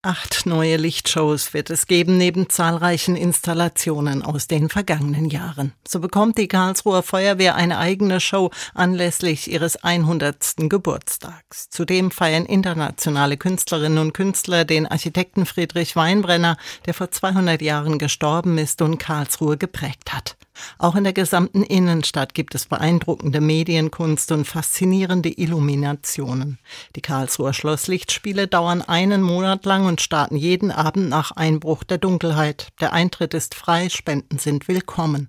8 neue Lichtshows wird es geben, neben zahlreichen Installationen aus den vergangenen Jahren. So bekommt die Karlsruher Feuerwehr eine eigene Show anlässlich ihres 100. Geburtstags. Zudem feiern internationale Künstlerinnen und Künstler den Architekten Friedrich Weinbrenner, der vor 200 Jahren gestorben ist und Karlsruhe geprägt hat. Auch in der gesamten Innenstadt gibt es beeindruckende Medienkunst und faszinierende Illuminationen. Die Karlsruher Schlosslichtspiele dauern einen Monat lang und starten jeden Abend nach Einbruch der Dunkelheit. Der Eintritt ist frei, Spenden sind willkommen.